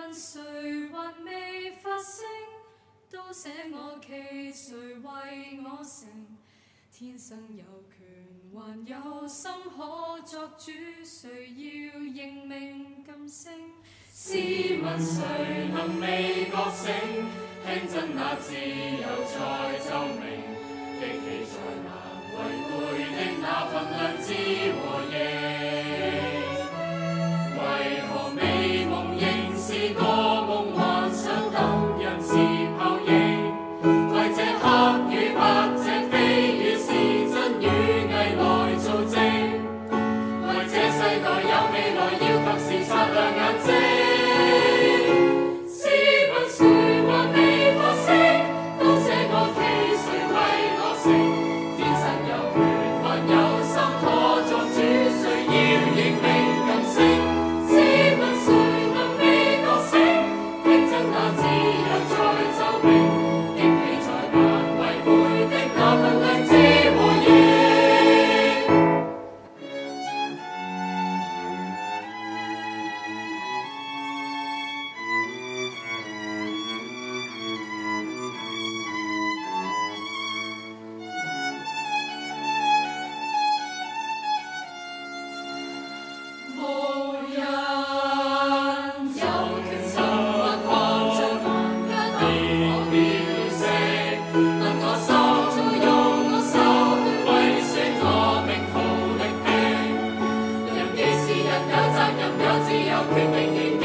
問誰還未發聲？都寫我企，誰為我成？天生有權，還有心可作主，誰要認命噤聲？試問誰能未覺醒？聽真那自由在奏鳴，激起再難違背的那份良知和應。為何美夢仍是個夢幻想，等人是泡影？為這黑與白，這非與是，真與偽來做證。為這世代有未來，要及時擦亮眼睛。試問誰還未發聲？都寫我企，誰為我成？天生有權，還有心可作主，誰要認命噤聲？試問誰能未覺醒？聽真那自由在奏鳴，激起再難違背的那份良知和應。無人有權沉默看着萬間燈火飄色，問我手再用我手去為說我命途力拼。人既是人，有責任，有自由，決定仍